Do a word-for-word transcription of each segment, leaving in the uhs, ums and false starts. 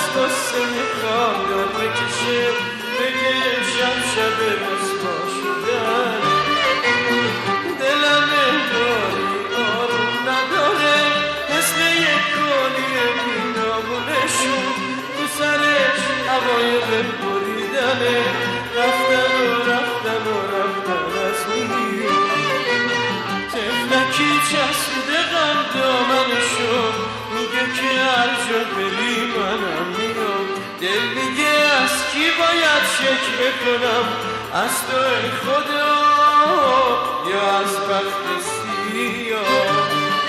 قصه میخوام دار بکشه بگه شب شب رسوا شدن دلم انگاری آروم نداره مثل یک گلی بینامونشون تو سرش هوای غم بریدنه رفتن و رفتن و رفتن از میون تفلکی چسبیده غم دامنشو میگه که هر جا بری منم میام دل میگه از کی باید شکر بکنم از تو ای خدا یا از بخت سیاه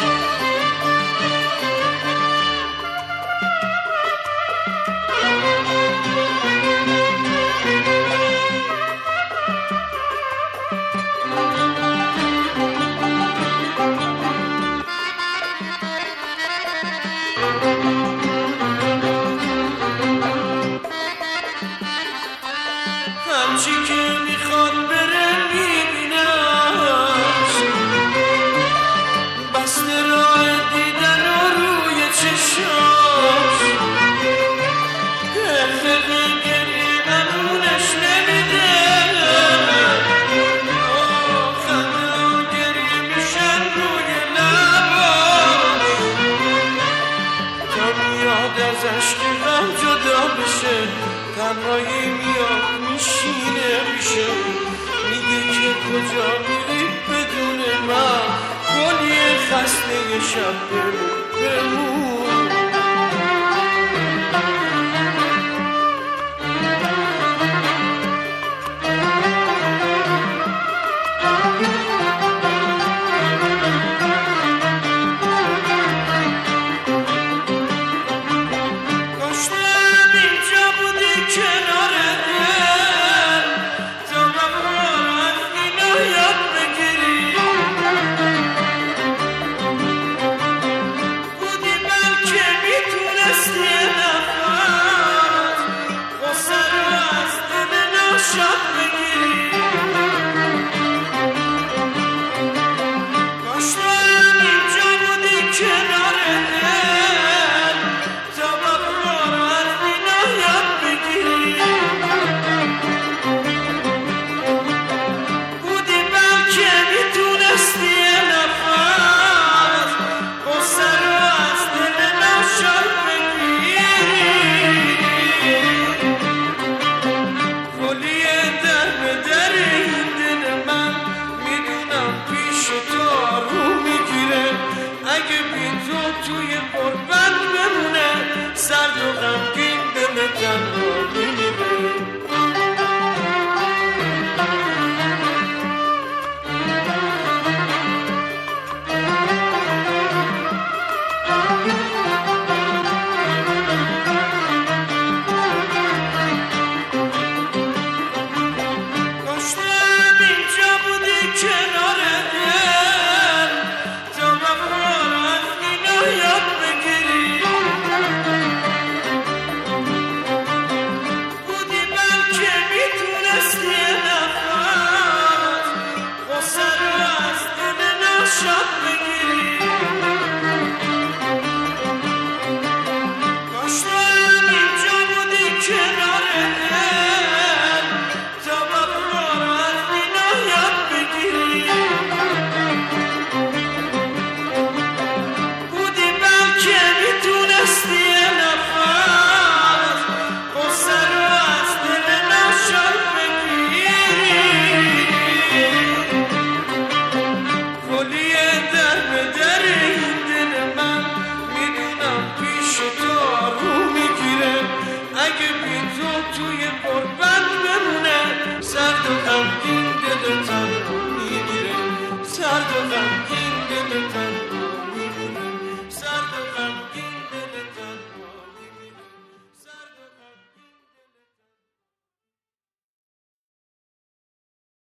همچی که میخواد بره میبینمش بسته راه دیدن و روی چشاش حرفق گریه منونش نمیده خنده و گریه میشن روی لباش تا میاد ازش که غم جدا بشه تنهایی میاد میشینه میشه میگه که کجا میری بدون من گلی خسته شب بمون توی قربت بمونه سرد و غمگین دل تنها میمیره کاشتم اینجا بودی کنار دل تا مفرد یاد بگیری بودی بلکه میتونستی نفس غصه رو از دل ناشاد بگیری کاشتم اینجا بودی کنار دل تا مفرد از اینا یاد بگیری که میتونستی نفس غصه رو از دل ناشاد بگیری کلی در به دری